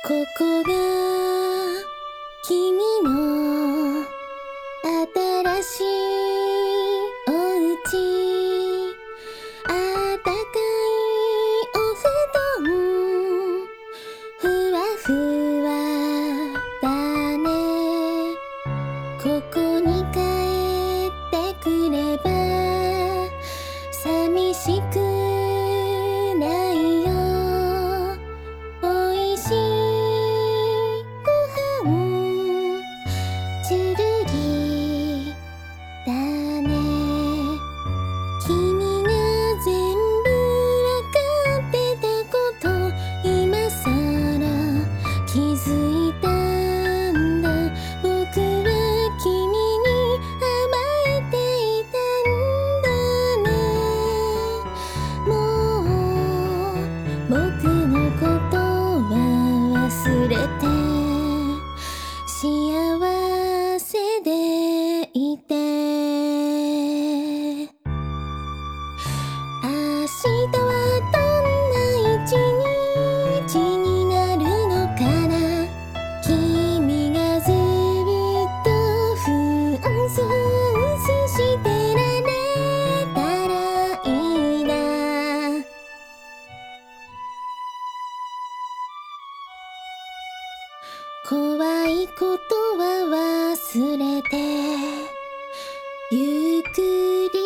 ここが君の新しいお家、あったかいお布団、ふわふわだね。ここに帰ってくれば寂しくないよ。おいしいご飯ちゅるりだね。君が全部わかってたこと今さら気づいたんだ。僕は君に甘えていたんだね。もう僕のことは忘れて幸せでいて。明日はどんな一日になるのかな。君がずっとふんすしてられたらいいな。怖いことは忘れてゆっくり